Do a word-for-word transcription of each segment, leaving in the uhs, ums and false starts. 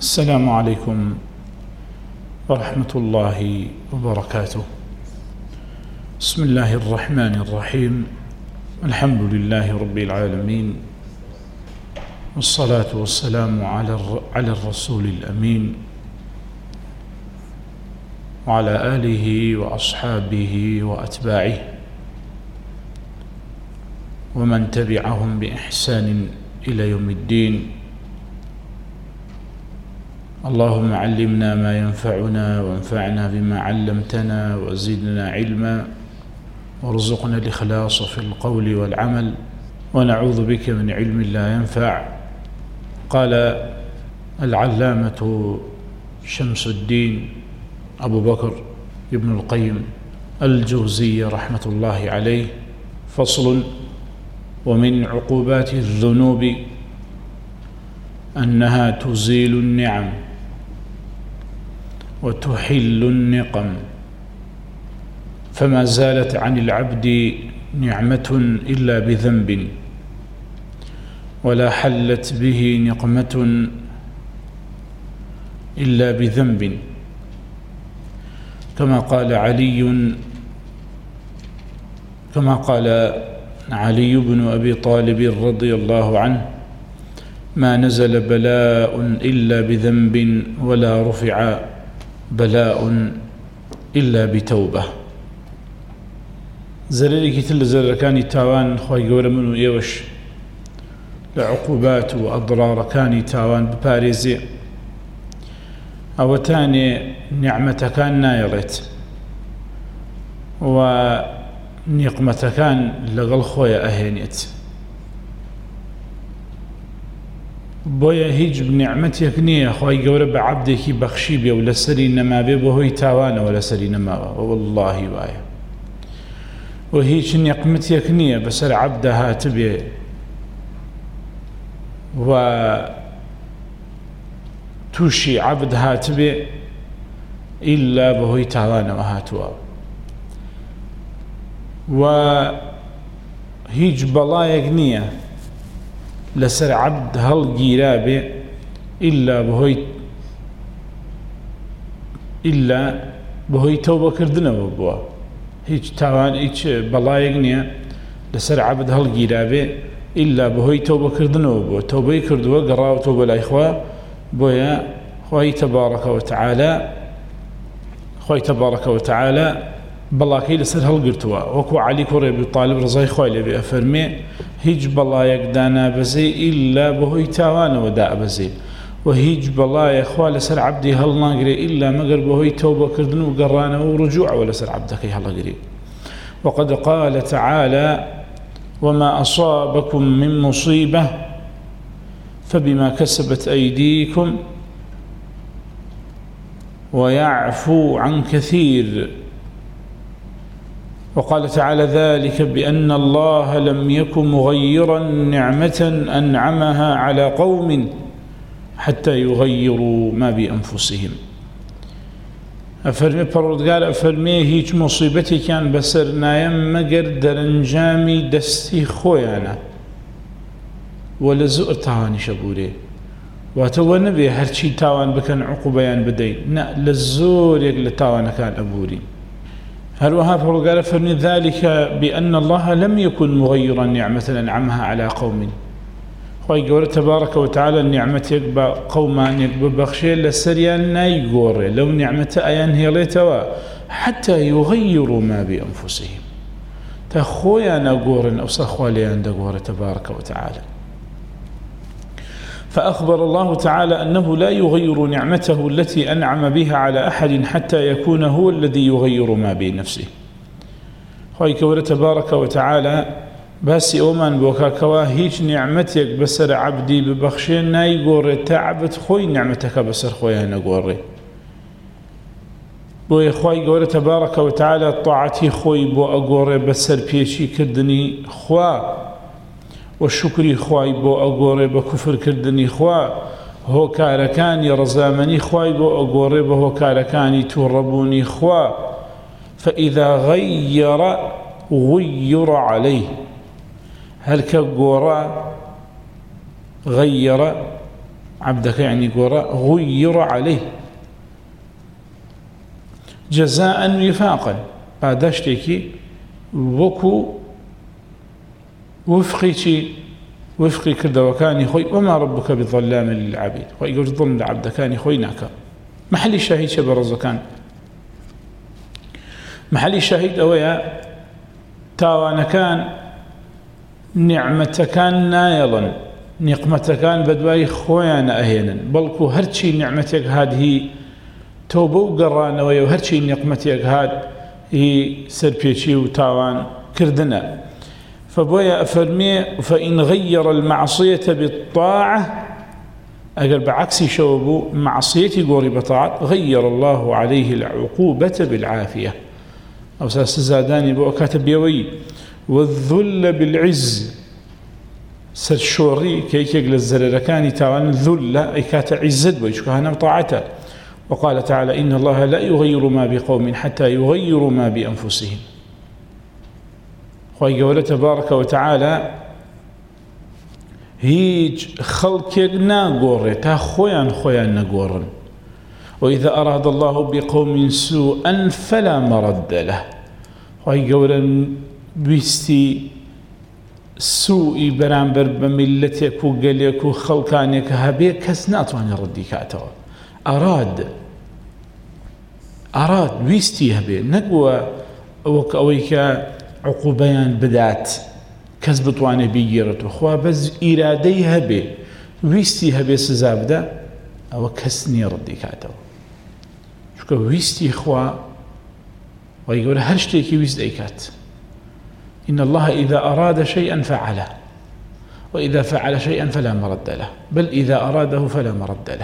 السلام عليكم ورحمة الله وبركاته. بسم الله الرحمن الرحيم. الحمد لله رب العالمين، والصلاة والسلام على الرسول الأمين وعلى آله وأصحابه وأتباعه ومن تبعهم بإحسان إلى يوم الدين. اللهم علمنا ما ينفعنا وانفعنا بما علمتنا وزدنا علما وارزقنا الإخلاص في القول والعمل ونعوذ بك من علم لا ينفع. قال العلامة شمس الدين أبو بكر ابن القيم الجوزي رحمة الله عليه: فصل: ومن عقوبات الذنوب أنها تزيل النعم وتحل النقم، فما زالت عن العبد نعمة إلا بذنب، ولا حلت به نقمة إلا بذنب، كما قال علي كما قال علي بن أبي طالب رضي الله عنه: ما نزل بلاء إلا بذنب، ولا رفع بلاء إلا بتوبة. زرري كتل زرركاني تاوان خواهي قول منو يوش لعقوبات وأضرار كاني تاوان بباريزي أو تاني نعمة كان نايلت ونقمة كان لغل خويا أهينيت بويا هيج بنعمتك نية خواهي قول بعبدك بخشي بي ولا سري نما بي بوهي تاوان ولا سري نما والله بايا وهيج نقمتك نية بسر عبدها تبي وتوشي عبدها تبي إلا بهوي تاوان وهاتوا وهيج بلايك نية لسر عبد هل جيرابه إلا بهوي إلا بهوي توبة كردنا ببوا هيج تاوان هيج بلايك نية لسر عبد هل جيرابه إلا بهوي توبة كردنا ببوا توبة كردوا قراء توبة الإخوة بويا خوي تبارك وتعالى خوي تبارك وتعالى بلاكي لسر هل قرتوا وكو علي كوري بطالب رضاي خوي لبي أفرمي هيج بلايك دانا بزي إلا بهوي تاوان وداء بزي وهيج بلايك خوالي سر عبدي هل ناقري إلا مقر بهوي توبة كردن وقرانا ورجوع ولا سر عبدك هل قري. وقد قال تعالى: وما أصابكم من مصيبة فبما كسبت أيديكم ويعفو عن كثير. وقال تعالى: ذلك بأن الله لم يكن مغيرا نعمة أنعمها على قوم حتى يغيروا ما بأنفسهم. أفرمي پروردگار أفرمي هيج مصيبتي كان بسر نايم مقر درنجامي دستي خويانا ولا زؤر تاواني شبوري واتو نبي هرشي تاوان بكن عقوبيان بدين نا للزور يقل تاوان كان أبوري. هل وها فرقال فرمي ذلك بأن الله لم يكن مغيرا نعمة أنعمها على قوم. خوي قول تبارك وتعالى النعمة يقبى قومان يقبى بخشي لسريان نايقور لو نعمة أيان هيليتوا حتى يغيروا ما بأنفسهم. تخويا نقور أو صخواليان دقور تبارك وتعالى. فأخبر الله تعالى أنه لا يغير نعمته التي أنعم بها على أحد حتى يكون هو الذي يغير ما بنفسه. خوي كورة تبارك وتعالى باسي أومان بوكا كوا هيج نعمتك بسر عبدي ببخشين نايقور تعبت خوي نعمتك بسر خويا نقوري بوي خوي كورة تبارك وتعالى طاعتي خوي بو أقوري بسر بيشي كدني خوا والشكر خواي بو أقوري بكفر كردني خوا هو كاركاني رزامني خواي بو أقوري بو كاركاني توربوني خوا فإذا غير غير عليه هل كقورا غير عبدك يعني غير عليه جزاء وفاقا بعدشتكي وكو وفقي وفقي كذا وكاني خوي وما ربك بظلام للعبيد ويقول ظلم لعبد كاني خوي ناكا محل الشهيد شبرز كان محل الشهيد أويا تاوانا كان نعمة كان نايلا نقمة كان بدواي خويانا أهينا بلكو هرشي نعمتك هذه توبو قرانا ويو هرشي نقمتك هذه هي سربيشي وتاوان كردنا فبويا أفرمي فإن غير المعصية بالطاعة أقل بعكس شوبو معصيتي قوري بطاعة غير الله عليه العقوبة بالعافية أو سازداني بو كاتب يوي والذل بالعز سرشوري كيك يقل الزرركاني تاوان الذل أي كات عزد ويشكهنا طاعته وقال تعالى إن الله لا يغير ما بقوم حتى يغيروا ما بأنفسهم ويقول تبارك وتعالى هيج خلقك ناقور تا خويا خويا ناقورن وإذا أراد الله بقوم سوءا فلا مرد له ويقول بيستي سوء برانبر بملتك وقليك وخلقانك هبيك كسنات وان ردي كاتوا أراد أراد بيستي هبي نقوى وكأويك عقوبيان بدات كسبت وانه بيجرت وخوا بس إرادي هبي ويستي هبي سزابدا أو كسني ردي كاتو شكو ويستي خوا ويقول هرشتيكي ويست أيكات إن الله إذا أراد شيئا فعله وإذا فعل شيئا فلا مرد له بل إذا أراده فلا مرد له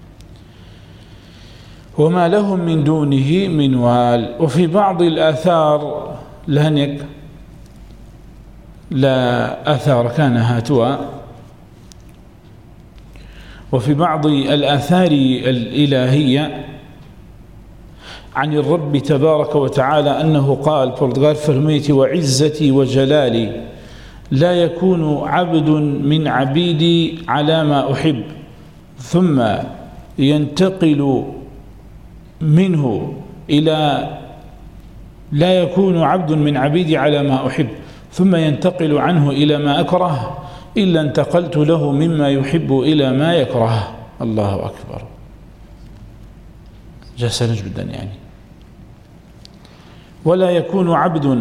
وما لهم من دونه من وال وفي بعض الآثار لهنك لا أثار كان هاتوا وفي بعض الآثار الإلهية عن الرب تبارك وتعالى أنه قال قال فرميتي وعزتي وجلالي لا يكون عبد من عبيدي على ما أحب ثم ينتقل منه إلى لا يكون عبد من عبيدي على ما أحب ثم ينتقل عنه إلى ما أكره إلا انتقلت له مما يحب إلى ما يكره الله أكبر جسنج جدا يعني ولا يكون عبد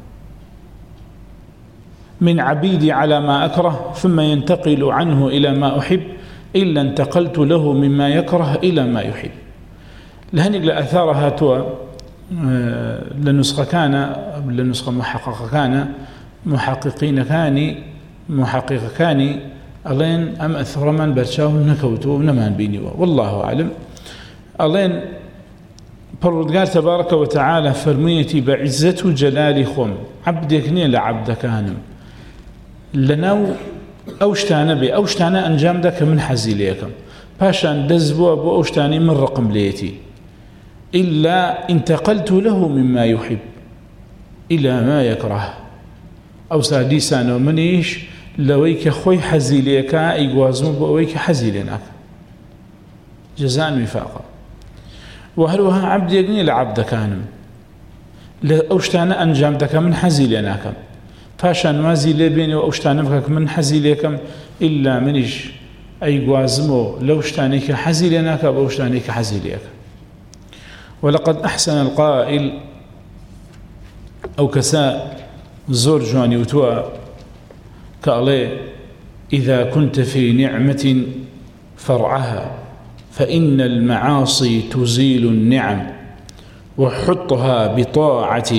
من عبيدي على ما أكره ثم ينتقل عنه إلى ما أحب إلا انتقلت له مما يكره إلى ما يحب لهنك لأثارها توا لنسخة كان لنسخة محققة كان محققين كان محقق كان ألين أم أثر من برشاو نكوتو نمان بينيوا والله أعلم ألين بردقار تبارك وتعالى فرميتي بعزة جلال خم عبدك نيل عبدك كانم لنو أوشتانا بي أوشتانا أنجام دك من حزيليكم باشان دزبوا أبو أوشتاني من رقم ليتي إلا انتقلت له مما يحب إلى ما يكره أو ساديسان ومنيش لويك خوي حزيليكا إيقوازمو بويك حزيليناك جزاء وفاقا وهلوها عبد يقني لعبد كانم لأوشتانا أنجام دك من حزيليناكم فاشان مازي لبيني وأوشتانا بكك من حزيليكم إلا منيش أيقوازمو لوشتانيك حزيليناك بأوشتانيك حزيليك ولقد أحسن القائل أو كساء زور جواني وتوى كالي إذا كنت في نعمة فرعها فإن المعاصي تزيل النعم وحطها بطاعة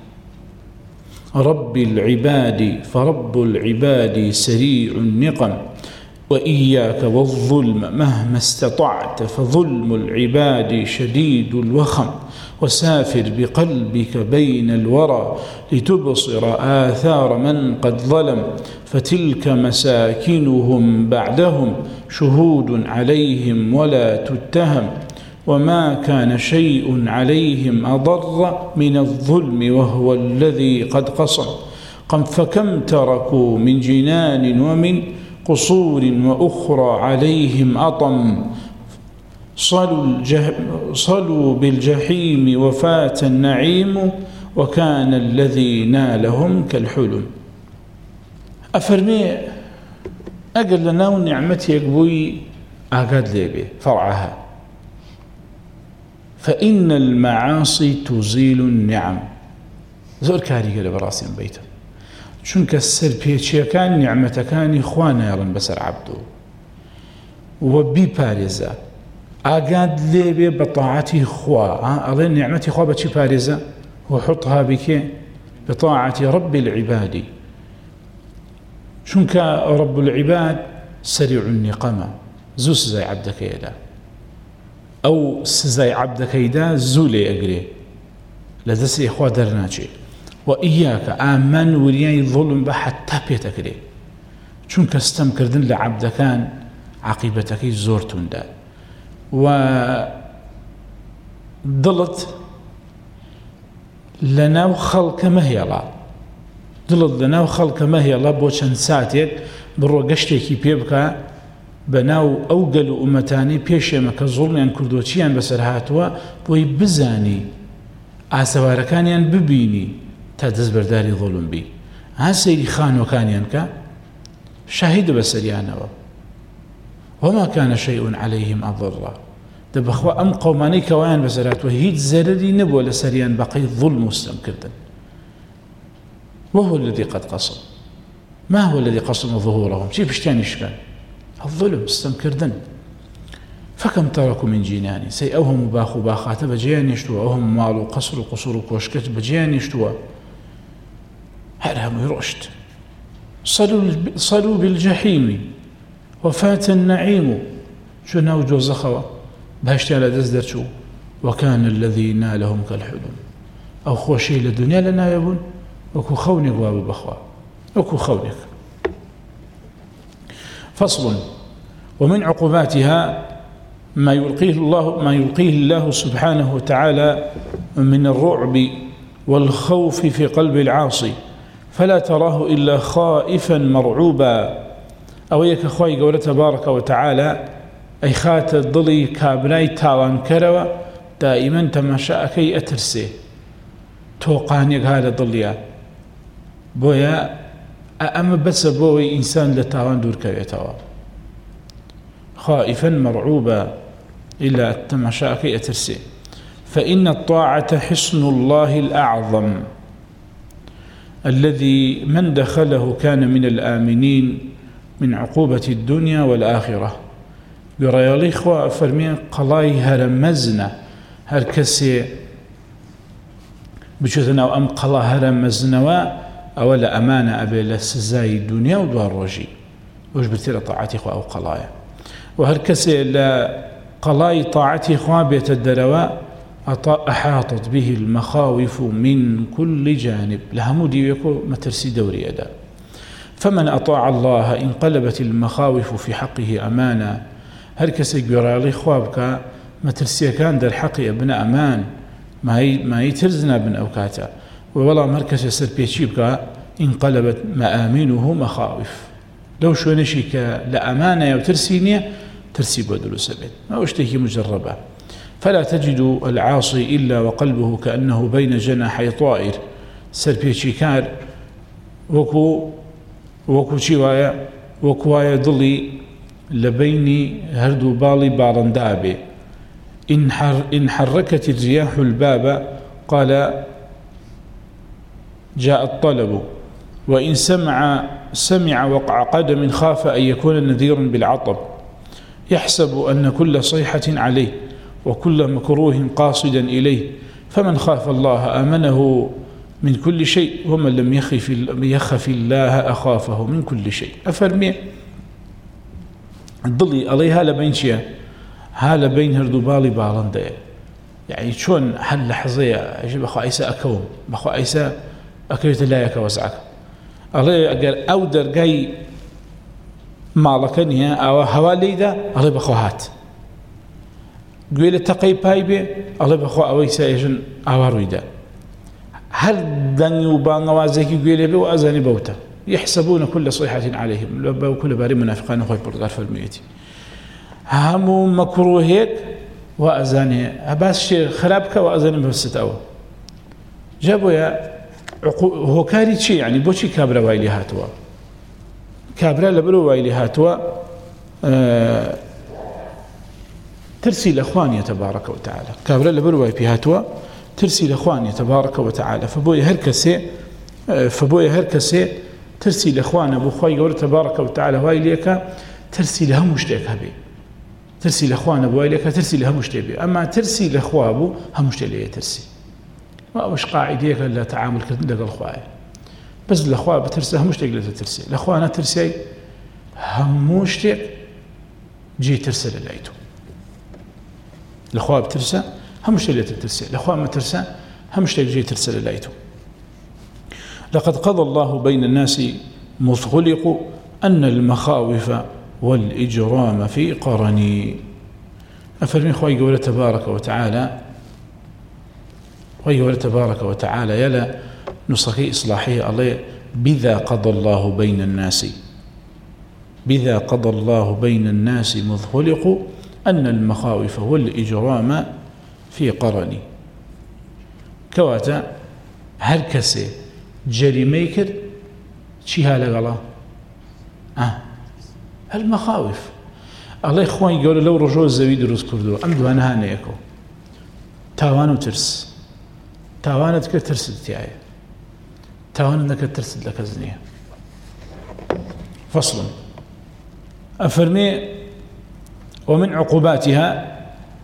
رب العباد فرب العباد سريع النقم وإياك والظلم مهما استطعت فظلم العباد شديد الوخم وسافر بقلبك بين الورى لتبصر آثار من قد ظلم فتلك مساكنهم بعدهم شهود عليهم ولا تتهم وما كان شيء عليهم أضر من الظلم وهو الذي قد قصم فكم تركوا من جنان ومن قصور وأخرى عليهم أطم صلوا, الجه... صلوا بالجحيم وفات النعيم وكان الذي نالهم كالحلم. أفرمي أقل لنا ونعمتي يقبوي أقاد ليبي فرعها فإن المعاصي تزيل النعم. زور كاري قال براسي بيته چونك السر بيتشي كان نعمة كان إخوانا يرن بسر عبدو وبي باريزا أقاد ليبي بطاعتي خوا أظن نعمتي خوا بتشي باريزا وحطها بك بطاعة رب العباد چونك رب العباد سريع النقمة زو سزاي عبدك يدا أو سزاي عبدك يدا زولي أقري لدسي إخوة درناجي وإياك آمن ولياي ظلم بحتى بيتكري چونك استمكردن لعبدكان عقيبتك زورتون دا وضلت لناو خلق مهيلا دڵت لەناو خەڵکە مەهێڵە بۆ چەند ساتێک بڕۆ گەشتێکی پێ بکە بەناو ئەو گەل و ئومەتانی پێشێمە کە زوڵمیان کردۆچیان بەسەر هاتووە بۆی بزانی ئاسەوارەکانیان ببینی تا دەستبەرداری زوڵم بی. ها سەیری خانۆکانیان کە شاهیدە بەسەریانەوە وما كان شيء عليهم أضرا دەبەخوا ئەم قەومانەی کەوایان بەسەر هاتووە هیچ زەرری نەبووە لەسەریان بەقەی ظلم و ستەمکردن. وهو الذي قد قصم. ما هو الذي قصم ظهورهم؟ شي بشتانيش كان الظلم استمكردن. فكم تركوا من جنان سي أوهم باخو باخات بجيان يشتوى أوهم مالو قصر قصور كوشكت بجيان يشتوى هرهم يرشد. صلوا, صلوا بالجحيم وفات النعيم شو نوجو زخوة بهشتي على دزدر شو وكان الذي نالهم كالحلم أو خوشي للدنيا لنا يبون وكو خونك وابو بخوا وكو خونك. فصل. ومن عقوباتها ما يلقيه الله ما يلقيه الله سبحانه وتعالى من الرعب والخوف في قلب العاصي فلا تراه إلا خائفا مرعوبا. أو يك أخوي قوله تبارك وتعالى أي خات الضلي كابناي تاوان كروا دائما تماشى كي أترسي توقعني هذا ضليا بويا أما بس بوي إنسان لتاوان دور كيتوا خائفا مرعوبا إلا التماشى كي أترسي. فإن الطاعة حصن الله الأعظم الذي من دخله كان من الآمنين من عقوبة الدنيا والآخرة. برأي الإخوة فرمين قلاي هرمزنا هركسي بشوثنا وأم قلا هرمزنا أولا أمانة أبي لسزاي الدنيا ودوار رجي وش بتير طاعتي إخوة أو قلايا وهركسي لا قلاي طاعتي إخوة بيت الدرواء أحاطت به المخاوف من كل جانب لهمودي يكو مترسي دوري أدا. فمن أطاع الله انقلبت المخاوف في حقه أمانا. هركسي يقرأ لي خوابك مترسي كان در حقي ابن أمان ما هي ما يترزنا ابن أوكاتا والله مركز يصير بيشيبك انقلبت مآمنه مخاوف. لو شو نشيك لأمانة أو ترسينية ترسي بدل سبيل ما اشتكي مجربة. فلا تجد العاصي إلا وقلبه كأنه بين جناحي طائر سر بيشيكار وكو وكو شوايا وكوايا ضلي لبيني هردو بالي بارندابي إن, حر إن حركت الرياح الباب قال جاء الطلب وإن سمع سمع وقع قدم خاف أن يكون نذير بالعطب يحسب أن كل صيحة عليه وكل مكروه قاصدا إليه. فمن خاف الله آمنه من كل شيء ومن لم يخف, يخف الله أخافه من كل شيء. أفرمي الضلي عليها لبين شيء هالا بين هردو بالي بالنده يعني شون حل لحظية أجيب أخو عيسى أكوم أخو عيسى أكيد لا يكوزعك الله أقول أودر جاي مالكني أو حوالي ده الله بخوات قيل تقي بايبه الله بخو أويسى يجن أوارويدا هل دنيو بانوازك قيل به وأزاني بوتا يحسبون كل صيحة عليهم وكل باري منافقان أخوي بردقار فرميتي همو مكروه هيك وأزاني أباس شيء خرابك وأزاني بفسد أول جابوا يا هو كاري شيء يعني بوشي كابرا وايلي هاتوا كابرا لبرو وايلي هاتوا أه ترسي لأخواني تبارك وتعالى كابرا لبرو وايلي هاتوا ترسي لأخواني تبارك وتعالى فبوي هركسي فبوي هركسي ترسي لأخوان أبو خوي يقول تبارك وتعالى وايليك ترسي لهم مشتاق هبي ترسي لأخوان أبو وايليك ترسي لهم مشتاق أما ترسي لأخوة أبو هم مشتاق ليه ترسي ما مش قاعديك إلا تعامل كذا لقى الخوايا بس الأخوة بترسي هم مشتاق ليه ترسي الأخوة أنا ترسي هم مشتاق جي ترسل للايتو الأخوة بترسى هم مشتاق ليه ترسي الأخوة ما ترسى هم مشتاق جي ترسل للايتو لقد قضى الله بين الناس مخلق أن المخاوف والإجرام في قرني أفرمي خوي قول تبارك وتعالى خوي قول تبارك وتعالى يلا نصخي إصلاحي الله بذا قضى الله بين الناس بذا قضى الله بين الناس مخلق أن المخاوف والإجرام في قرني كواتا هركسي جريمه کرد چی هالگلا؟ آه المخاوف الله خوای گوره لو رجوع زوی دروست کردو ام دوانه ها نیکو تاوانو ترس تاوانت که ترسد تیایه تاوانت نکه ترسد لکزنیه فصل أفرمي ومن عقوباتها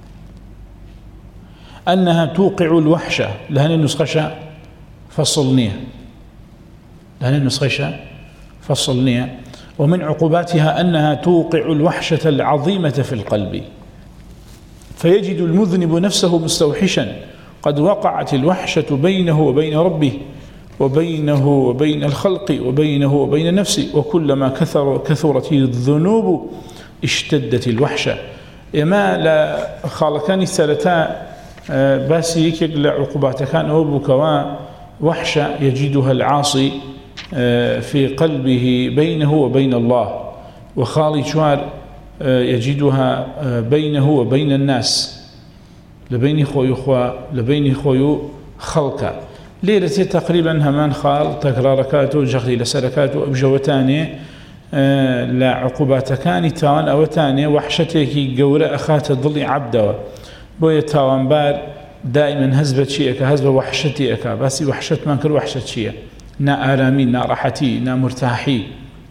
أنها توقع الوحشة لهن النسخة فصلنيه لهن النسخة فصلنيه ومن عقوباتها أنها توقع الوحشة العظيمة في القلب فيجد المذنب نفسه مستوحشا قد وقعت الوحشة بينه وبين ربه وبينه وبين الخلق وبينه وبين النفس وكلما كثر كثرت الذنوب اشتدت الوحشة إما لا خالقاني الثلاثة باسي يكيق لعقوبات كان أبوكوا وحشة يجدها العاصي في قلبه بينه وبين الله وخالي شوار يجدها بينه وبين الناس لبين خوي خوا لبين خوي خلقه ليلة تقريبا همان خال تكراركاته جغلي لسركاته بجوتاني آه لا عقوبات كاني تاوان أو تاني وحشتك جورة أخات ضلي عبده بوي تاوان بار دائما هزبة شيئك هزبة وحشتي أكا بس وحشت ما كر وحشت شيء نا آرامي نا راحتي نا مرتاحي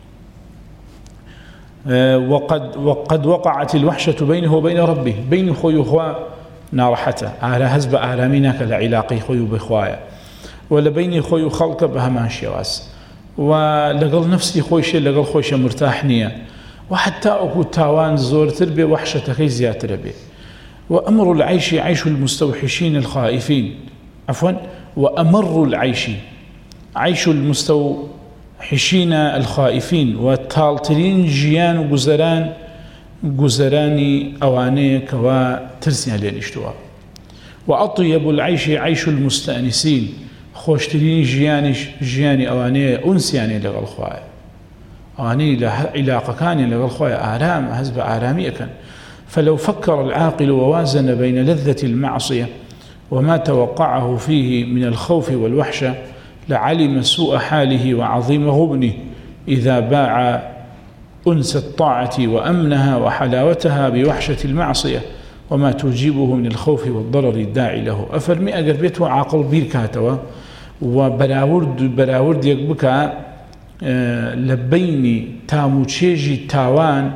آه وقد وقد وقعت الوحشة بينه وبين ربه بين خوي خوا نا راحته على هزبة آرامينا كالعلاقي خوي بخوايا ولا بيني خوي خلقه بهمان شواس ولقل نفسي خوي شيء لقل خوي شيء مرتاح نية وحتى أكو تاوان زور تربي وحشة خي زيادة ربي وأمر العيش عيش المستوحشين الخائفين عفوا وأمر العيش عيش المستوحشين الخائفين والتالترين جيان وجزران جزراني أواني كوا ترسي عليه الاشتواء وأطيب العيش عيش المستأنسين خوشترين جيانش جياني أواني أنسياني لغا الخوايا أواني علاقة كان لغا الخوايا آرام هزب آرامي كان فلو فكر العاقل ووازن بين لذة المعصية وما توقعه فيه من الخوف والوحشة لعلم سوء حاله وعظيم غبنه إذا باع أنس الطاعة وأمنها وحلاوتها بوحشة المعصية وما توجبه من الخوف والضرر الداعي له أفرمي أقربيته عاقل بيركاتوا وبراورد براورد يقبك لبيني تاموتشيجي تاوان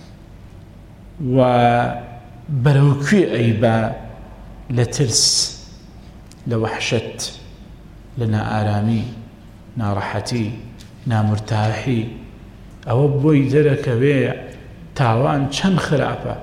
وبروكي أيبا لترس لوحشت لنا آرامي نا راحتي نا مرتاحي أو بوي درك بيع تاوان چن خرابة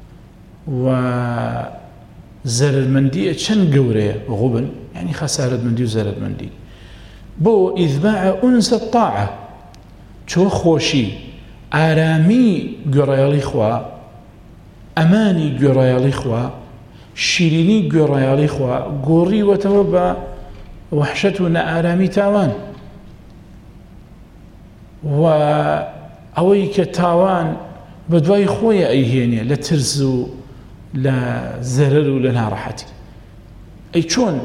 وزرر مندي چن قوري غبن يعني خسارة مندي وزرر مندي بو إذباع أنس الطاعة چو خوشي آرامي قريالي خوا أماني قريالي خوا شيريني قريالي خوا قوري وتوبا وحشتنا آرامي تاوان و ئەوەی کە تاوان بە دوای خۆیە ئەیهێنێ لە ترس و لە زەرەر و لە ناڕەحەتی. ئەی چۆن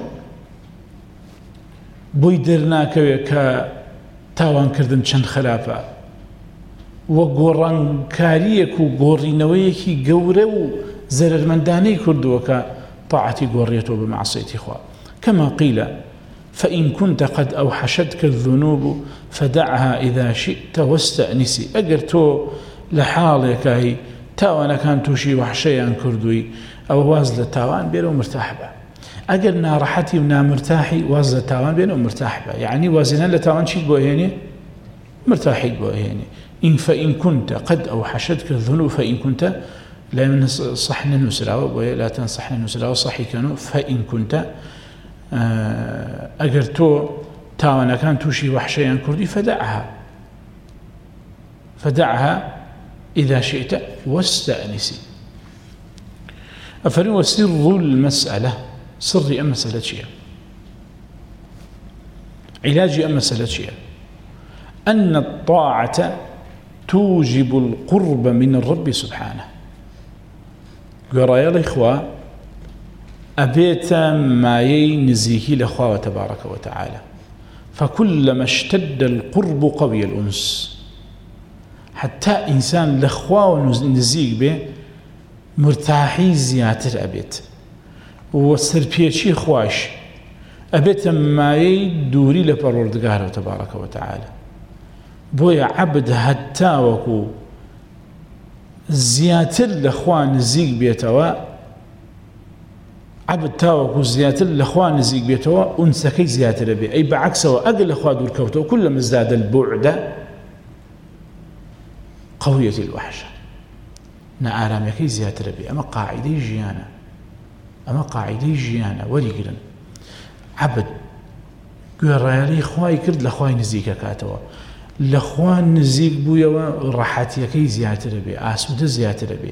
بۆی دەرناکەوێت کە تاوانکردن چەند خراپە وە گۆڕانکاریەک و گۆڕینەوەیەکی گەورە و زەرەرمەندانەی کردووە کە طاعەتی گۆڕێتەوە بە معسیەتی خوا. كما قيل فإن كنت قد أوحشتك الذنوب فدعها إذا شئت واستأنسي. أجر تو لحالك هي تاوانا كان توشي وحشيان كردوي أو واز لتاوان بينه مرتاح به. أجر نارحتي ونا مرتاحي واز لتاوان بينه مرتاح به. يعني وازنا لتاوان شيء بوهيني مرتاحي بوهيني. إن فإن كنت قد أوحشتك الذنوب فإن كنت لا من صحن النسراء لا تنصحن النسراء صحي كانوا فإن كنت أجر تو تاوانا كان توشي وحشيان كردي فدعها فدعها إذا شئت واستأنسي. أفرين وسر المسألة سر أم مسألة شيء علاج أم مسألة شيء أن الطاعة توجب القرب من الرب سبحانه. قرأي الإخوة أبيت ما ينزيه لأخوة تبارك وتعالى فكلما اشتد القرب قوي الأنس. حتى إنسان لأخوة نزيق به مرتاحي زياتر أبيت وسربيتشي خواش أبيت ما يدوري لبروردگار تبارك وتعالى. بويا عبد حتى وكو زياتر لأخوة نزيق بيتوا عبد تاوكو زياتر لأخوة نزيق بيتوا أنسكي زياتر بي. أي بعكسه وأقل أخوة دور كوتو كلما ازداد البعد قوية الوحشة نعرام يكي زياتر بي. أما قاعدة جيانا أما قاعدة جيانا وليقرن عبد قراري خواي كرد لأخوة نزيق كاتوا لأخوة نزيق بويا راحت يكي زياتر بي آسود زياتر بي.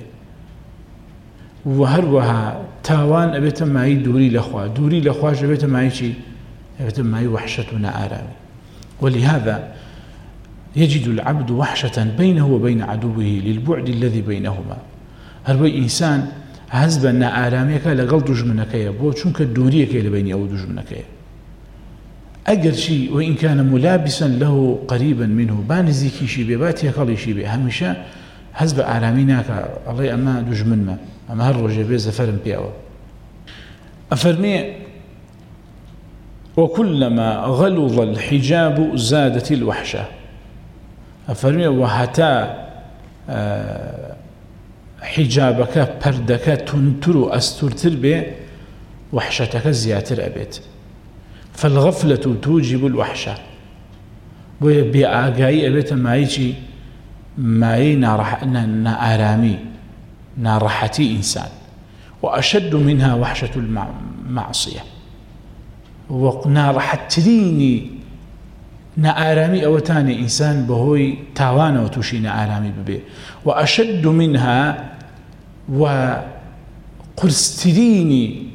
وهروها تاوان أبيت معي دوري لأخوة دوري لأخوة أبيت معي شيء أبيت معي وحشتنا آرامي. ولهذا يجد العبد وحشة بينه وبين عدوه للبعد الذي بينهما. هروي إنسان هزبنا آراميك لقل دجمنك يبو چونك دوريك لبيني أو دجمنك أجر شيء وإن كان ملابسا له قريبا منه بانزيكي شيء بباتي قلي شيء بهمشا هزب آراميناك الله أما دجمن ما أما هالرجل بيز فرم بيعه. أفرمي وكلما غلظ الحجاب زادت الوحشة. أفرمي وحتى حجابك پردك تنتر أسترتر به وحشتك زياتر أبيت. فالغفلة توجب الوحشة. بأعقائي أبيت معيشي معي نارامي نارحتي إنسان. وأشد منها وحشة المعصية. ونارحتريني نارامي أو تاني إنسان بهوي تاوانا وتوشي نارامي ببي. وأشد منها وقرستريني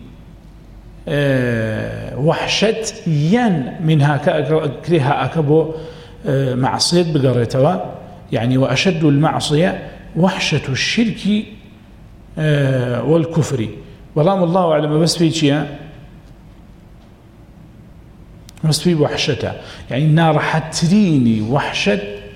أه وحشة ين منها كريها أكبو أه معصية بقريتوا. يعني وأشد المعصية وحشة الشرك أه والكفر. والله الله أعلم بس في شيء بس في وحشتها. يعني نار حتريني وحشة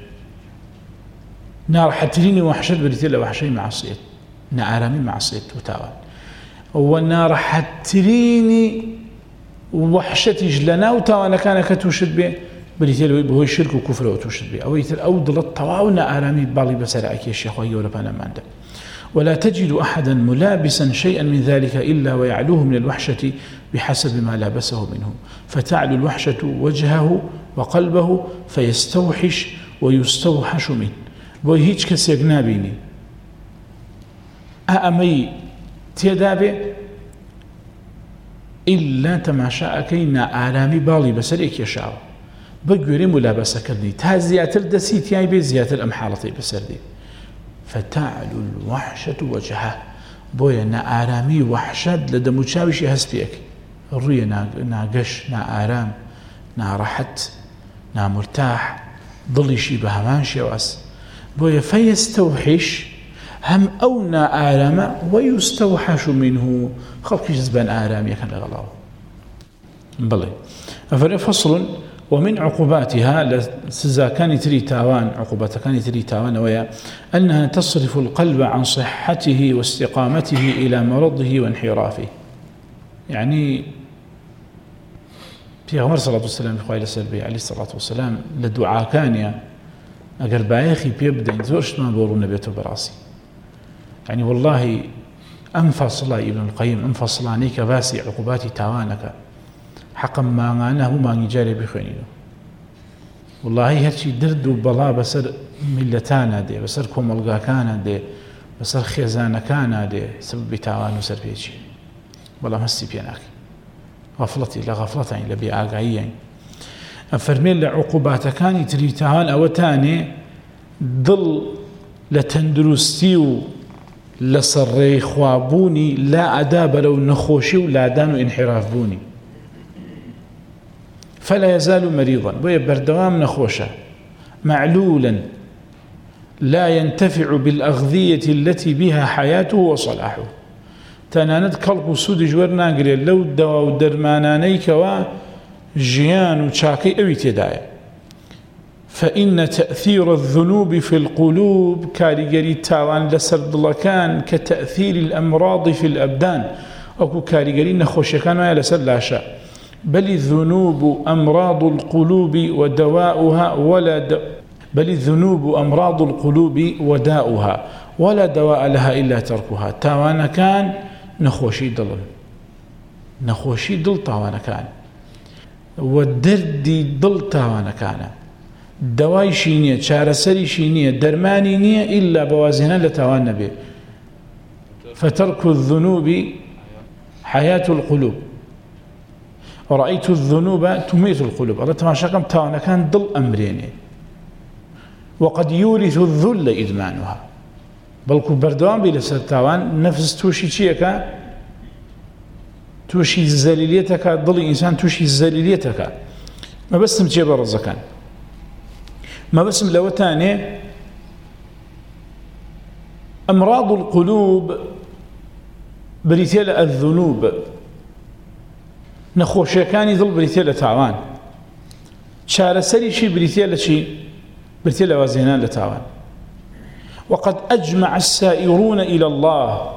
نار حتريني وحشة بريتلا وحشة معصية نعرامي معصية وتاوان. والنار حتريني وحشة جلنا وتاوان كان كتوشد به بريتلا بهو شرك وكفر وتوشد به أو يتر أو ضل الطواو نعرامي بالي بسرعك يا شيخ ويقول بنا مانده. ولا تجد أحدا ملابسا شيئا من ذلك إلا ويعلوه من الوحشة بحسب ما لابسه منه. فتعلو الوحشة وجهه وقلبه فيستوحش ويستوحش منه. وهيج كسيق نابيني أأمي تيدابي إلا تماشاء كينا آلامي بالي بسريك يشاو بقوري ملابسة كردي تا زياتر دسيتياي بي زياتر أمحالتي بسردي. فتعلو الوحشة وجهه بويا نا آرامي وحشد لدى متشاوشي هسبيك الرؤية نا قش نا آرام نا راحت نا مرتاح ضليشي بهمان شواس بويا فيستوحش هم أونا آرام ويستوحش منه خلق جزبان آرام يكن لغلاو بلي أفرق فصل ومن عقوباتها سزا كان تري تاوان عقوبات كان تري تاوان ويا أنها تصرف القلب عن صحته واستقامته إلى مرضه وانحرافه يعني في عمر صلى الله عليه وسلم إخوائي السلبي عليه الصلاة والسلام لدعاء كان أقر بايخي بيبدأ زورش ما بورو نبيته براسي يعني والله أنفصل ابن القيم أنفصل عنيك باسي عقوباتي تاوانك حقا ما أنا هو ما نجاري بخوينه والله هرشي دردو بلا بسر ملتانا دي بسر كوملغا كانا دي بسر خيزانا كانا دي سبب تاوانو سر بيجي والله مستي بيناكي غفلتي لا غفلتين لبي آقايين أفرمين لعقوبات كاني تريتهان أو تاني ضل لتندرستيو لسري خوابوني لا أداب لو نخوشي ولا دانو انحراف بوني فلا يزال مريضا ويبردوام نخوشا معلولا لا ينتفع بالأغذية التي بها حياته وصلاحه تناند كلب سود جوار ناقري لو الدواء والدرمانانيك وجيان وشاكي أوي تدايا فإن تأثير الذنوب في القلوب كاريغري تاوان لسرد لكان كتأثير الأمراض في الأبدان أو كاريغري نخوش كان ما يلسر لا شاء بل الذنوب أمراض القلوب ودواؤها ولا د... بل الذنوب أمراض القلوب وداؤها ولا دواء لها إلا تركها تاوان كان نخوشي دل نخوشي دل تاوان كان والدردي دل تاوان كان دواي شينية شارسري شينية درماني نية إلا بوازنا لتاوان نبي فترك الذنوب حياة القلوب ورأيت الذنوب تميت القلوب الله تماشاكم تاوان كان دل أمرين وقد يورث الذل إدمانها بلكو بردوان بلا سرتاوان نفس توشي چيكا توشي زليليتك ضل إنسان توشي زليليتك ما بس تمتيب الرزقان ما بس ملوتاني أمراض القلوب بريتيل الذنوب نخوشيكاني ضل بريتيل تاوان شارسري شي بريتيل شي بريتيل وازينان لتاوان وقد أجمع السائرون إلى الله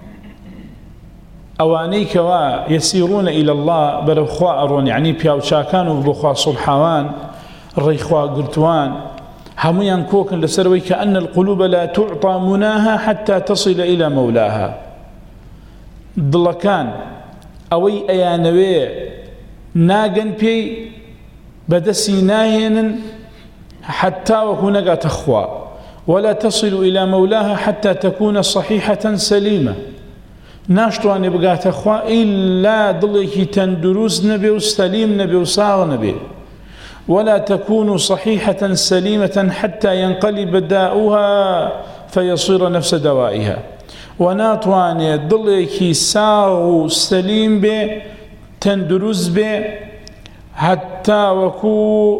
أوانيك ويسيرون إلى الله برخواء أرون يعني بياو شاكان وبخواء صلحوان الريخواء قلتوان هميان كوكن لسروي كأن القلوب لا تعطى مناها حتى تصل إلى مولاها ضلكان أوي أيانوي ناقن بي بدسي ناهين حتى وكونك تخوى ولا تصل إلى مولاها حتى تكون صحيحة سليمة ناشتوان يبقى تخوى إلا ضلك تندروس نبي وسليم نبي وصاغ نبي ولا تكون صحيحة سليمة حتى ينقلب داؤها فيصير نفس دوائها وناتوان ضلك ساغ سليم به تندروس به حتى وكو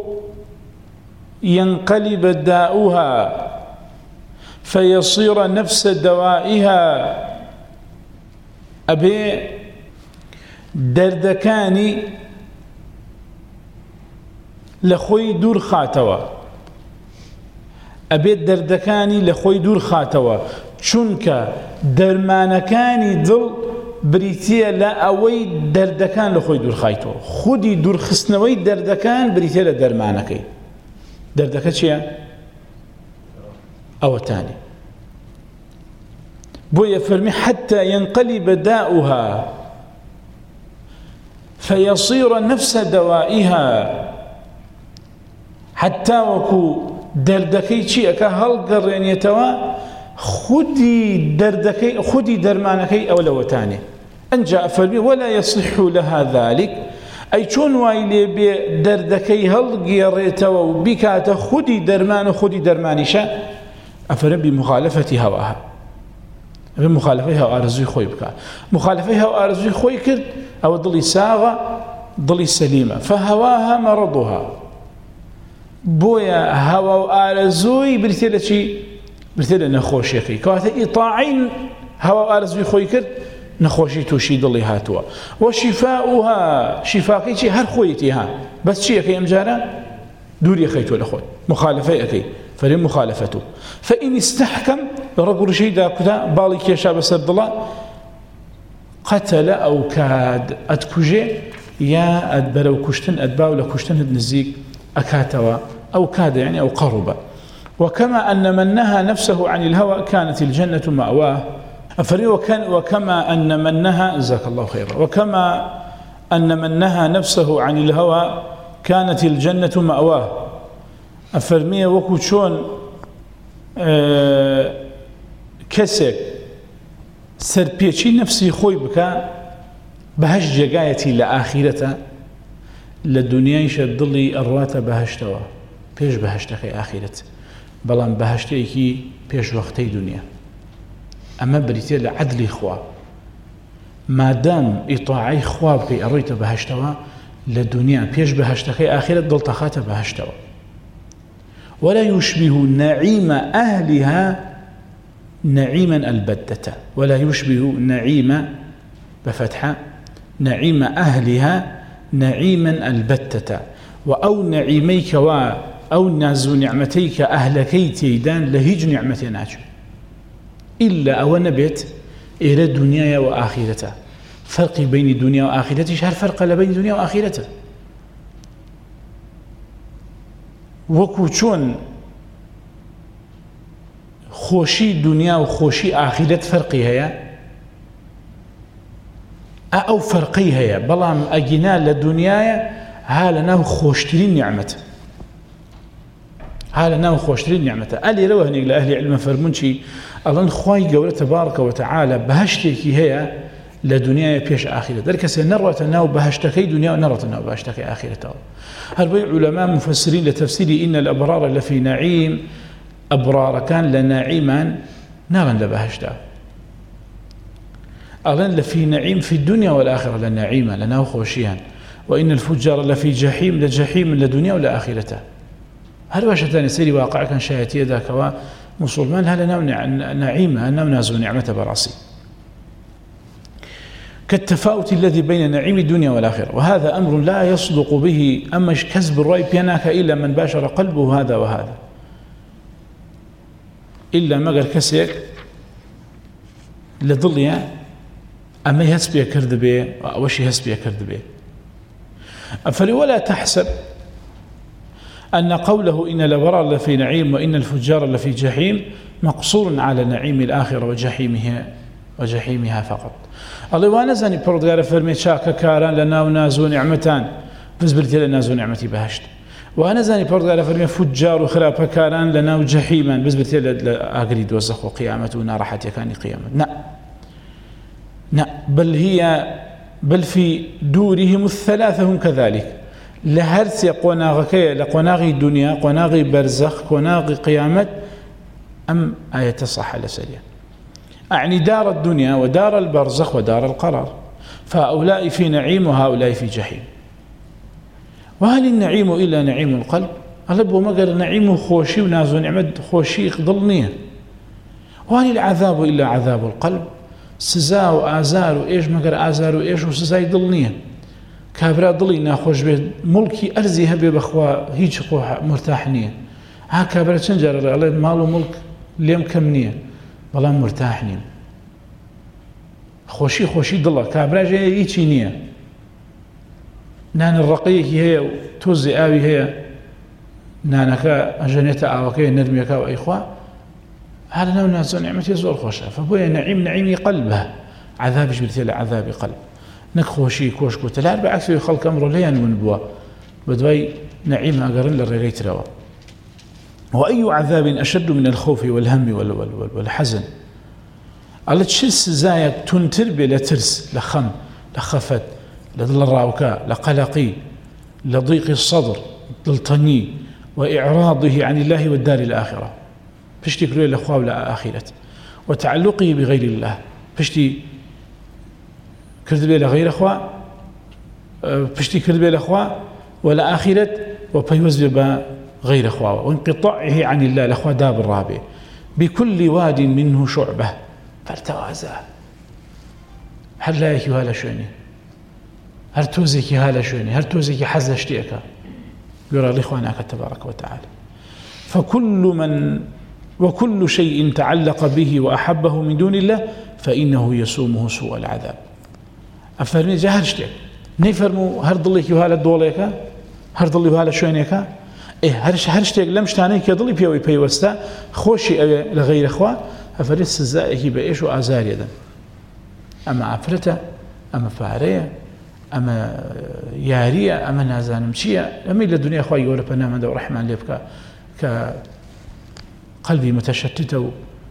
ينقلب داؤها فيصير نفس دوائها أبي دردكاني لخوي دور خاتوا أبي دردكاني لخوي دور خاتوا چونك درمانكاني دل بريتيا لا أوي دردكان لخوي دور خايتوا خودي دور خسنوي دردكان بريتيا لدرمانكي دردكا چيا؟ أو تاني بويا فرمي حتى ينقلب داؤها فيصير نفس دوائها حتى وكو دردكي چيا كهل قرين يتوا خدي دردكي خدي درمانكي أو لو تاني أن جاء فرمي ولا يصح لها ذلك أي چون وايلي بدردكي هل قيريتوا وبكات خدي درمان خدي درمانشا أفرم بمخالفة هواها بمخالفة هوا أرزوي خوي بكا مخالفة هوا أرزوي خوي كرد أو ضلي ساغة ضلي سليمة فهواها مرضها بويا هوا وآرزوي بريتيلا شي بريتيلا نخوشي كي كواتا إطاعين هوا وآرزوي خوي كرد نخوشي توشي ضلي هاتوا وشفاؤها شفاقي شي هر خويتها بس شي كي أمجارا دوري خيت ولا خوي مخالفة أكي فريم مخالفته فإن استحكم رجل شيء دا كذا بالي كيشا بسرد الله قتل أو كاد أتكوجي يا أدبرو كشتن أدباو لكشتن هدنزيك أكاتوا أو كاد يعني أو قرب وكما أن من نهى نفسه عن الهوى كانت الجنة مأواه أفري وكان وكما أن من نهى جزاك الله خيرا وكما أن من نهى نفسه عن الهوى كانت الجنة مأواه أفرمي وكو شون أه كسك سربيتشي نفسي خوي بك بهش جايتي لآخرته للدنيا شدلي الرات بهشتوا بيش بهشتك آخرت بلان بهشتيكي بيش وقتي دنيا أما بريتي لعدل خوا ما دام إطاعي خوا بكي أريت بهشتوا للدنيا بيش بهشتك آخرت دلتخات بهشتوا ولا يشبه نعيم أهلها نعيما البتة ولا يشبه نعيم بفتحة نعيم أهلها نعيما البتة وأو نعيميك و أو نازو نعمتيك أهلكي تيدان لهيج نعمتناك إلا أو نبت إلى الدنيا وآخرته فرق بين الدنيا وآخرته هل فرق بين الدنيا وآخرته وەکو چۆن خۆشی دنیا و خۆشی ئاخیرەت فەرقی هەیە ئەو فەرقەی هەیە بەڵام ئەگینا لە دنیایە ها لەناو خۆشترین نیعمەتە ها لەناو خۆشترین نیعمەتە ئەلێرەوە هەنێک لە ئەهلی عیلمە فەرموون چی ئەڵێن خوای گەورە تەبارەکە وتەعالە بەهەشتێکی هەیە لە دنیای پێش ئاخیرەت دەرکەسێ نەڕواتە ناو بەهەشتەکەی دنیا و نەڕاتە ناو بەهەشتەکەی ئاخیرەتەوە هەروەی عولەما مفسرین لە تەفسیری ئینە الأبرار لەفی نەعیم ئەبرارەکان لە نەعیمان ناڵن لە بەهەشتا ئەڵێن لەفی نەعیم في الدنيا والآخرة لە نەعیمە لە ناو خۆشیان وإن الفجار لفي جحيم لجحيم لدنيا ولا آخرته هل واشتاني سيري واقع كان شايتي ذاك ومسلمان هل ناو نعيمة ناو نازو نعمة براسي كالتفاوت الذي بين نعيم الدنيا والآخرة وهذا أمر لا يصدق به أما كسب الرأي بيناك إلا من باشر قلبه هذا وهذا إلا ما قال كسيك لضليا أما يهسبي كرد به وش يهسبي كرد به فلولا تحسب أن قوله إن الأبرار لفي نعيم وإن الفجار لفي جحيم مقصور على نعيم الآخرة وجحيمها وجحيمها فقط الله وانا زاني بردغار فرمي شاكا كاران لنا ونازو نعمتان فزبرتي لنا نازو نعمتي بهشت وانا زاني بردغار فرمي فجار وخرابا كاران لنا وجحيما بزبرتي لأقريد وزخو قيامته ونارحتي كان قيامة لا لا بل هي بل في دورهم الثلاثة هم كذلك لهرسي قناغكي لقناغي دنيا قناغي برزخ قناغي قيامة أم آية صح لسريع أعني دار الدنيا ودار البرزخ ودار القرار فهؤلاء في نعيم وهؤلاء في جحيم وهل النعيم إلا نعيم القلب ألب وما قال نعيم خوشي ونازو نعمد خوشي ضلنية وهل العذاب إلا عذاب القلب سزا وآزار وإيش ما قال آزار وإيش وسزا يضلنية كابرا ضلي ناخوش به ملكي أرزي هبي بخوا هيج قوة مرتاح نية ها كابرا تنجر على مال وملك ليم كم نية والله مرتاح نية خوشي خوشي ضلا كابرا جاي هيجي نية نان الرقيق هي توزي آوي هي نانكا أجنيتا آوكي نرميكا وإخوة هذا نوع ناس نعمتي زور خوشة فبويا نعيم نعيمي قلبها عذاب جبرتي عذاب قلب نكخوشي كوش كوتلا بالعكس يخلق أمره ليان من بوا بدوي نعيم أقرن للرغيت روا وأي عذاب أشد من الخوف والهم والحزن على تشس زايد تنتر بلا ترس لخم لخفت للراوكاء لقلقي لضيق الصدر للطني وإعراضه عن الله والدار الآخرة بشتي كروي الأخوة ولا آخرة وتعلقه بغير الله بشتي كرد بي لغير أخوة بشتي كرد بي الأخوة ولا آخرة وبيوز بي غير أخوة وانقطاعه عن الله لأخوة داب الرابع بكل واد منه شعبة فارتوازا هل لا يكي هالا شوني هل توزيكي هالا شوني هل توزيكي حزل اشتيكا يرى الإخوانك تبارك وتعالى فكل من وكل شيء تعلق به وأحبه من دون الله فإنه يسومه سوء العذاب أفرمي جاهر اشتيك نيفرمو هر ضليكي وهالا دوليكا هر ضلي وهالا شونيكا إيه هرش هرشتك لمش تاني كضلي بيوي بيوستا خوشي لغير إخوة أفرس الزائكي بإيش وآزار يدا أما عفرته أما فارية أما يارية أما نازان مشية أما إلا الدنيا أخوة يقول بنام دو رحمن ليبكا كقلبي متشتتة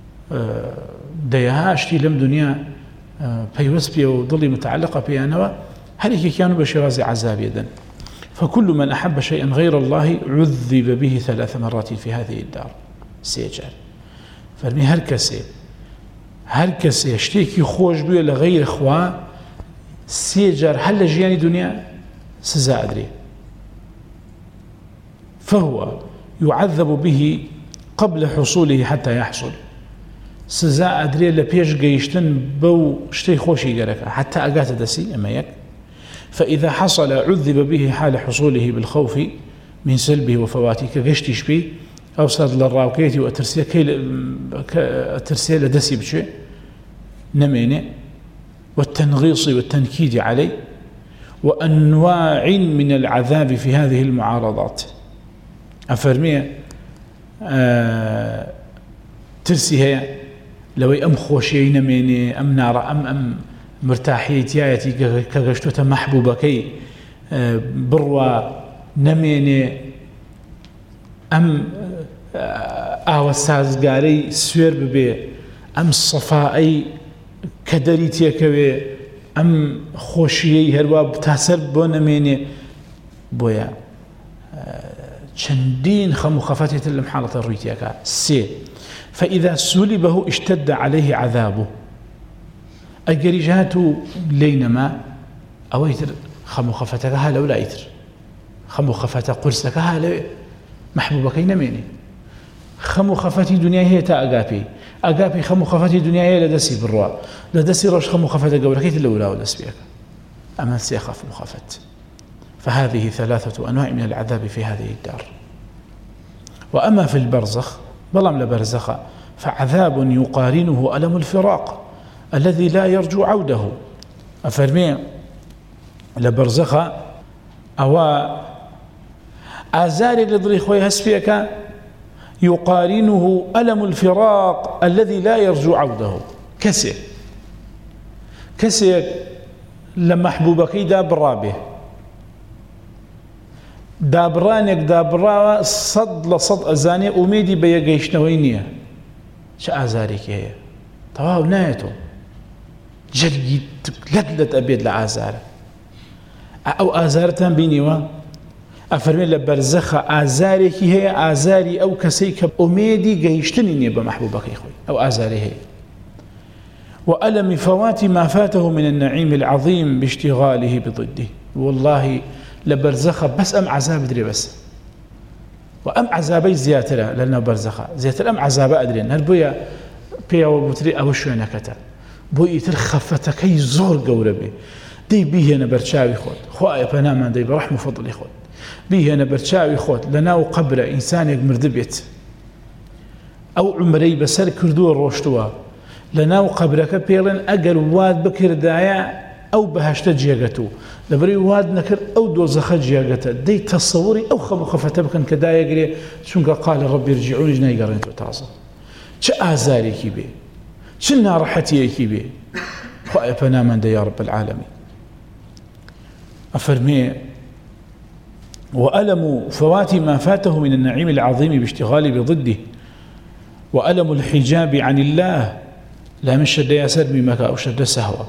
ديهاشتي لم دنيا بيوس بيو ضلي متعلقة بيانوا هل كانوا بشرازي عذاب يدا فكل من أحب شيئا غير الله عذب به ثلاث مرات في هذه الدار سيجار فرمي هركسي هركسي يشتيكي خوش بيه لغير إخوة سيجار هل جياني دنيا سزا أدري فهو يعذب به قبل حصوله حتى يحصل سزا أدري لبيش قيشتن بو شتي خوشي قرك حتى أقات دسي أما يك فإذا حصل عذب به حال حصوله بالخوف من سلبه وفواته كغشتش بيه أو صار للراوكيتي وأترسيه كي أترسيه لدسي بشيء نمينه والتنغيص والتنكيد عليه وأنواع من العذاب في هذه المعارضات أفرميه آه ترسي هي لو أم خوشي نمينه أم نار أم أم مرتاحيتياتي كغشتوتا محبوبة كي آه بروا نمينه أم آه سازگاری سوير ببي أم صفائي كدريتي كوي أم خوشيي هروا بتاثر بو نمينه بويا چندين خمو خفتت لم حالة الريتيكا سي فإذا سلبه اشتد عليه عذابه أجريجاته لينما أو يتر خمو خفتك هلا ولا يتر خمو خفت قرصك هلا محبوبك ينميني خمو خفتي دنيا هي تا أقابي أقابي خمو خفتي دنيا هي لدسي بالروا لدسي روش خمو خفت قولكيت الأولى ودسبيك أما سيخاف مخافت فهذه ثلاثة أنواع من العذاب في هذه الدار وأما في البرزخ بلام لبرزخ فعذاب يقارنه ألم الفراق الذي لا يرجو عوده أفرمي لبرزخ أو آزار لضري خوي هسفيك يقارنه ألم الفراق الذي لا يرجو عوده كسي كسي لما حبوبك داب رابه دابرانك دابرا صد لصد أزاني أميدي بيقيش نوينية شا آزاريك هي طواو نايتو جلي لدلت أبيد لآزار أو آزارتان بينيوا أفرمي لبرزخ آزاريك هي آزاري أو كسيك أميدي قيشتنيني بمحبوبك يخوي أو آزاري هي وألم فوات ما فاته من النعيم العظيم باشتغاله بضده والله لبرزخة بس أم عذاب أدري بس وأم عذابي زياترة لأنه برزخة زياتر أم عذاب أدري هل بويا بيا وبتري أو شو نكتا بوي ترخفتك كي زور قوربي دي بيه أنا برشاوي خود خوايا بناما دي برحمة فضلي خود بيه أنا برشاوي خود لناو قبر إنسان يقمردبيت أو عمري بسر كردو الروشتوا لناو قبرك بيلن أقل واد بكر دايا أو بهشت جيغتو لبري واد نكر أو دوزخ جيغتا دي تصوري أو خمو خفتبكن كدايا قري شنك قال ربي ارجعوني جناي قرنتو تازا چه آزاري كي بي چه نارحتي كي بي خواهي فنامن دي يا رب العالمين أفرمي وألم فوات ما فاته من النعيم العظيم باشتغال بضده وألم الحجاب عن الله لا من شد ياسر بمك أو شد سهوة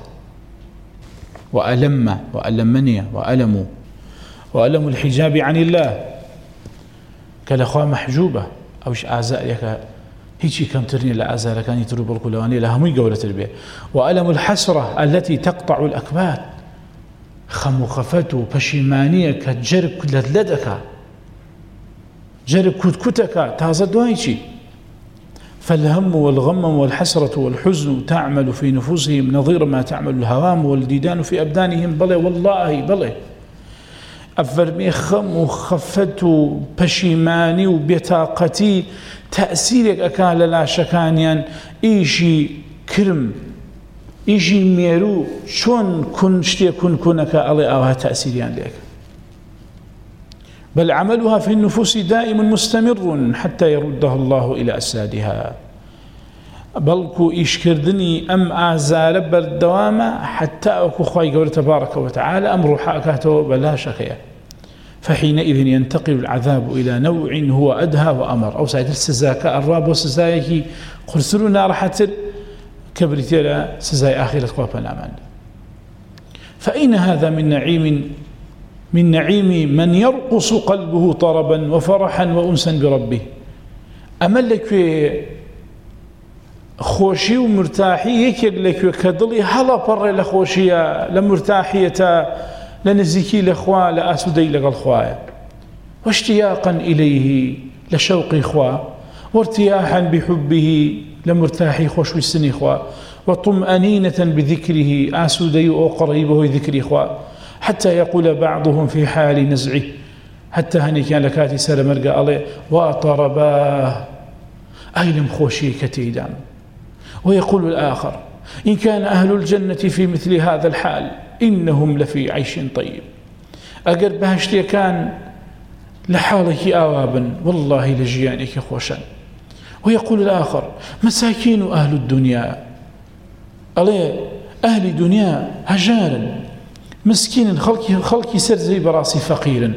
وألم وألمني وألم وألم الحجاب عن الله كالأخوة محجوبة أوش أعزاء يك هيجي كم ترني لأعزاء كان يتروب القلواني لها مي قولة البيع وألم الحسرة التي تقطع الأكباد خمخفته بشيمانية كجرب لدلدك جرب كتكتك تازە دوای چی فالهم والغم والحسرة والحزن تعمل في نفوسهم نظير ما تعمل الهوام والديدان في أبدانهم بلى والله بلى أفرمي خم وخفت وبشيماني وبطاقتي تأثيرك أكان لا شكانيان إيشي كرم إيشي ميرو شون كن شتي كن كنك ألي أوها تأثيريان لك بل عملها في النفوس دائم مستمر حتى يردها الله إلى أسادها بلكو إشكردني أم آزال بالدوامة حتى أكو خواهي قول تبارك وتعالى أمر حاكاته بلا شكيا فحينئذ ينتقل العذاب إلى نوع هو أدهى وأمر أو سايد السزاك الراب وسزايكي قرسلنا رحتر كبرتيلا سزاي آخرة قوابنا أمان فأين هذا من نعيم من نعيم من يرقص قلبه طربا وفرحا وأنسا بربه أملك في خوشي ومرتاحي يكيق لك كدلي هلا بر لخوشية لمرتاحية لنزيكي لخوا لأسودي لغا الخوايا واشتياقا إليه لشوق خوا وارتياحا بحبه لمرتاحي خوش السن خوا وطمأنينة بذكره أسودي وقريبه ذكر خوا حتى يقول بعضهم في حال نزعه حتى هني كان لكاتي سر مرقى عليه وطرباه أي لم خوشي كتيدام ويقول الآخر إن كان أهل الجنة في مثل هذا الحال إنهم لفي عيش طيب أقر بهشتي كان لحالك آوابا والله لجيانك خوشا ويقول الآخر مساكين أهل الدنيا عليه أهل دنيا هجارا مسكين خلقي, خلقي سر زي براسي فقيرا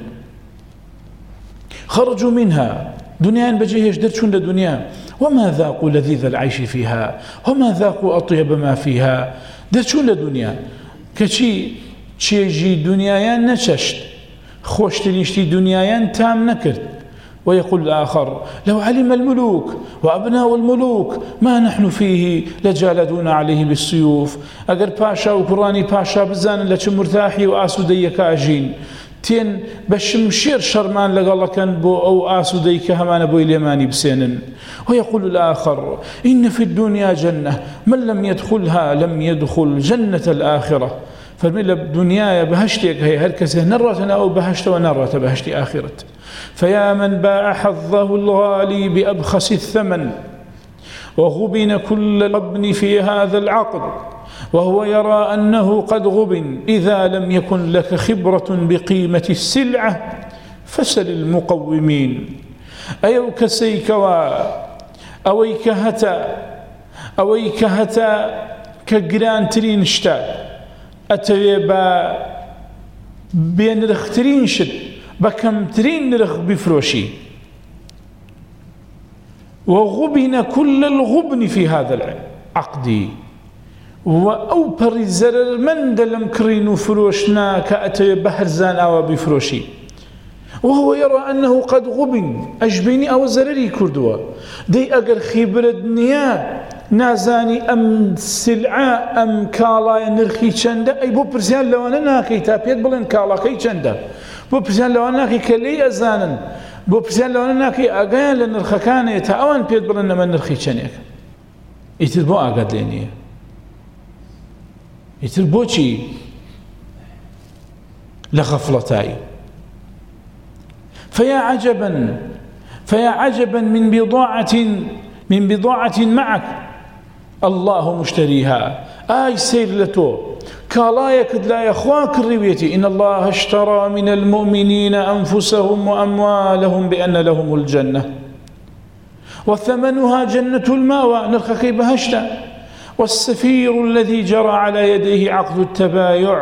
خرجوا منها دنيا بجيهش درشون لدنيا وما ذاقوا لذيذ العيش فيها وما ذاقوا أطيب ما فيها درشون لدنيا كشي تشيجي دنيايان نششت خوشتنيشتي دنيايان تام نكرت ويقول الآخر لو علم الملوك وأبناء الملوك ما نحن فيه لجالدونا عليه بالسيوف أقر باشا وقراني باشا بزان لكم مرتاحي وآسودي كاجين تين بشمشير شرمان لقال كان بو أو آسودي كهمان بو اليماني بسينن ويقول الآخر إن في الدنيا جنة من لم يدخلها لم يدخل جنة الآخرة فالملا بدنيا بهشتك هي هركسه نرة أو بهشت ونرة بهشت آخرة فيا من باع حظه الغالي بأبخس الثمن وغبن كل الغبن في هذا العقد وهو يرى أنه قد غبن إذا لم يكن لك خبرة بقيمة السلعة فسل المقومين أيوك سيكوا أويك هتا أويك هتا كجران ترين شتا أتويبا بين رخترين شد بكم ترين رخ بفروشي وغبن كل الغبن في هذا العقد وأوبر الزرر من دلم كرين فروشنا كأتي بحرزان أو بفروشي وهو يرى أنه قد غبن أجبيني أو زرري كردوا دي أقر خبرة دنيا نازاني أم سلعة أم كالا نرخي چنده أي بو برزيان لوانا ناكي تابيت بلن كالا كي چنده بو برزيان لوانا ناكي كلي أزانن بو برزيان لوانا ناكي أقايا لنرخكاني يتعوان بيت بلن من نرخي چنيك يتر بو أقاد لينيه يتر بو چي لغفلتاي فيا عجبا فيا عجبا من بضاعة من بضاعة معك الله مشتريها آي سير لتو كالايك لا يخواك الرواية إن الله اشترى من المؤمنين أنفسهم وأموالهم بأن لهم الجنة وثمنها جنة الماوى نرخكي بهشتا والسفير الذي جرى على يديه عقد التبايع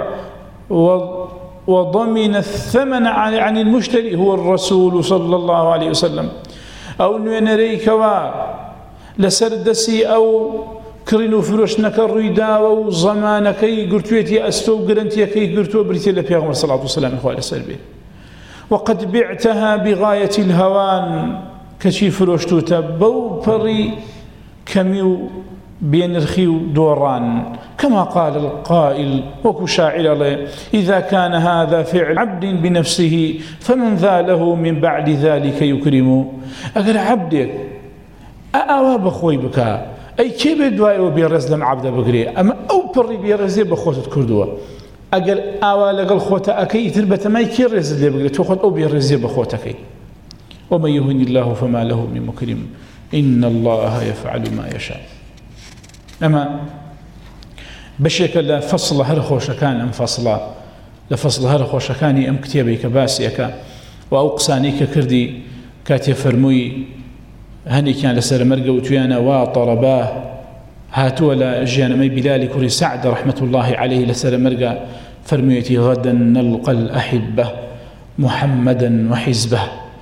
وضمن الثمن عن المشتري هو الرسول صلى الله عليه وسلم أو نريك لسردسي أو كرينو فروشنك الريدا وزمانكي قرتويتي أستو قرنتيكي قرتو بريتي لبيغمر صلى الله عليه وسلم إخوالي السلبي وقد بعتها بغاية الهوان كشي فروشتو تبو بري كميو بينرخي دوران كما قال القائل وكو شاعر الله إذا كان هذا فعل عبد بنفسه فمن ذا له من بعد ذلك يكرمه. أقل عبدك أأوى بخوي بك أي كيف دواء وبيرز لم عبد بقري أما أو بري بيرزي بخوتة كردوة أقل أوى لقل خوتة أكي تربة ما يكيرز اللي بقري تأخذ أو بيرزي بخوتك. ومن يهن الله فما له من مكرم إن الله يفعل ما يشاء. أما بشيك لفصل هر خوشكان أم فصلا لفصل هر خوشكاني أم كتابيك باسيك وأوقسانيك كردي كاتي فرموي هني كان لسر مرقة وتيانا وطرباه هاتوا لجيانا مي بلال كوري سعد رحمة الله عليه لسر مرقة فرميتي غدا نلقى الأحبة محمدا وحزبه.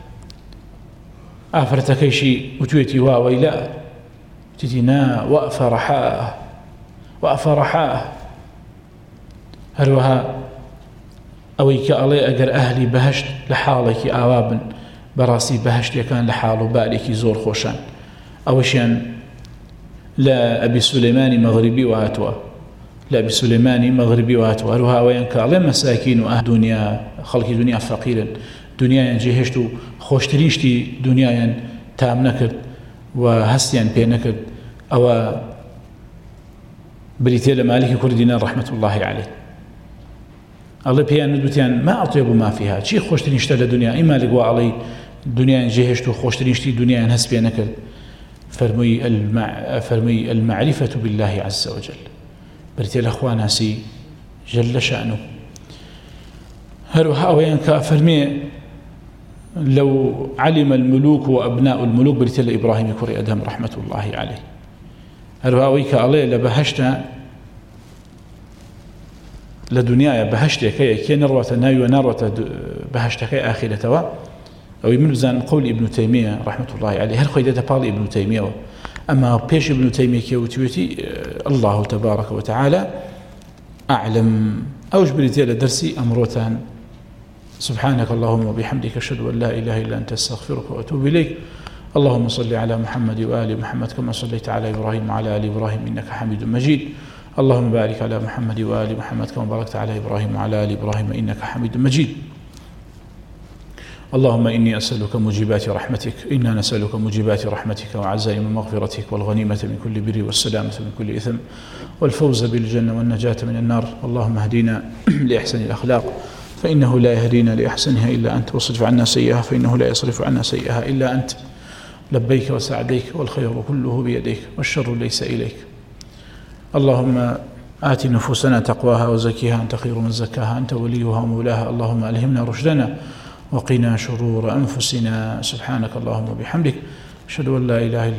آفرتك شيء وتويتي واويلا تتنا وأفرحاه وأفرحاه هروها أويك علي أجر أهلي بهشت لحالك آوابا براسي بهشت يكان لحاله بالك زور خوشان أوشان لا أبي سليمان مغربي وهاتوا لا أبي سليمان مغربي وهاتوا هروها وينك علي مساكين وأهل دنيا خلق دنيا فقيرا دنيا جهشتو خوشتريشتي دنيا تام نكرد وهستيان بي نكرد أو بريتيل مالك كردنا رحمة الله عليه الله بيان ندوتيان ما أطيب ما فيها شي خوشتريشتا لدنيا إما لقوا علي دنيا جهشتو خوشتريشتي دنيا هس بي نكرد فرمي, المع فرمي المعرفة بالله عز وجل بريتيل أخوانا سي جل شأنه هروها وينك فرمي لو علم الملوك وأبناء الملوك بريتل إبراهيم كوري أدهم رحمة الله عليه هروها ويك عليه لبهشتا لدنيا بهشتا كي كي نروة ناي ونروة بهشتا كي آخرتها أو يمن زان قول ابن تيمية رحمة الله عليه هل خيدة بالي ابن تيمية أما بيش ابن تيمية كي وتوتي الله تبارك وتعالى أعلم أوج بريتل درسي أمروتان سبحانك اللهم وبحمدك أشهد أن لا إله إلا أنت أستغفرك وأتوب إليك. اللهم صل على محمد وآل محمد كما صليت على إبراهيم وعلى آل إبراهيم إنك حميد مجيد. اللهم بارك على محمد وآل محمد كما باركت على إبراهيم وعلى آل إبراهيم إنك حميد مجيد. اللهم إني أسألك موجبات رحمتك إنا نسألك موجبات رحمتك وعزائم مغفرتك والغنيمة من كل بر والسلامة من كل إثم والفوز بالجنة والنجاة من النار. اللهم اهدنا لأحسن الأخلاق فإنه لا يهدينا لأحسنها إلا أنت واصرف عنا سيئها فإنه لا يصرف عنا سيئها إلا أنت. لبيك وسعديك والخير كله بيديك والشر ليس إليك. اللهم آت نفوسنا تقواها وزكيها أنت خير من زكاها أنت وليها ومولاها. اللهم ألهمنا رشدنا وقنا شرور أنفسنا. سبحانك اللهم وبحمدك أشهد أن لا إله إلا